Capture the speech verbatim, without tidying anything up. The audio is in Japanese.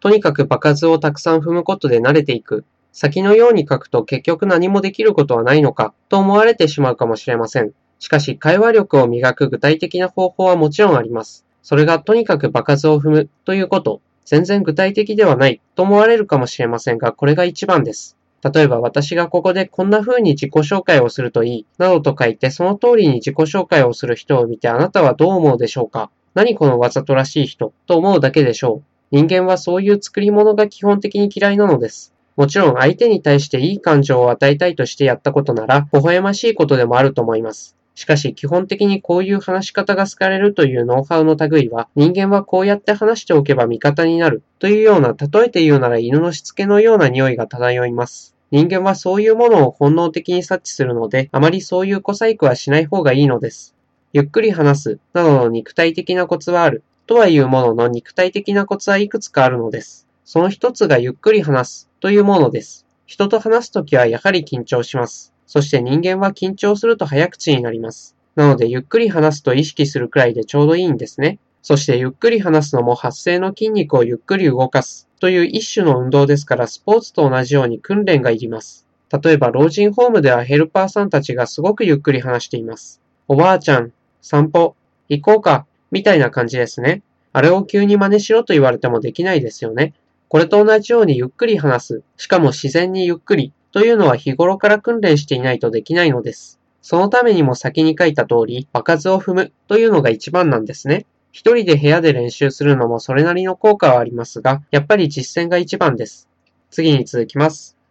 とにかく場数をたくさん踏むことで慣れていく。先のように書くと結局何もできることはないのかと思われてしまうかもしれません。しかし会話力を磨く具体的な方法はもちろんあります。それがとにかく場数を踏むということ。全然具体的ではないと思われるかもしれませんが、これが一番です。例えば私がここでこんな風に自己紹介をするといい、などと書いてその通りに自己紹介をする人を見てあなたはどう思うでしょうか？何このわざとらしい人と思うだけでしょう。人間はそういう作り物が基本的に嫌いなのです。もちろん相手に対していい感情を与えたいとしてやったことなら、微笑ましいことでもあると思います。しかし基本的にこういう話し方が好かれるというノウハウの類は、人間はこうやって話しておけば味方になるというような、例えて言うなら犬のしつけのような匂いが漂います。人間はそういうものを本能的に察知するので、あまりそういう小細工はしない方がいいのです。ゆっくり話すなどの肉体的なコツはある。とはいうものの肉体的なコツはいくつかあるのです。その一つがゆっくり話すというものです。人と話すときはやはり緊張します。そして人間は緊張すると早口になります。なのでゆっくり話すと意識するくらいでちょうどいいんですね。そしてゆっくり話すのも発声の筋肉をゆっくり動かすという一種の運動ですからスポーツと同じように訓練がいります。例えば老人ホームではヘルパーさんたちがすごくゆっくり話しています。おばあちゃん、散歩、行こうか、みたいな感じですね。あれを急に真似しろと言われてもできないですよね。これと同じようにゆっくり話す、しかも自然にゆっくりというのは日頃から訓練していないとできないのです。そのためにも先に書いた通り、場数を踏むというのが一番なんですね。一人で部屋で練習するのもそれなりの効果はありますが、やっぱり実践が一番です。次に続きます。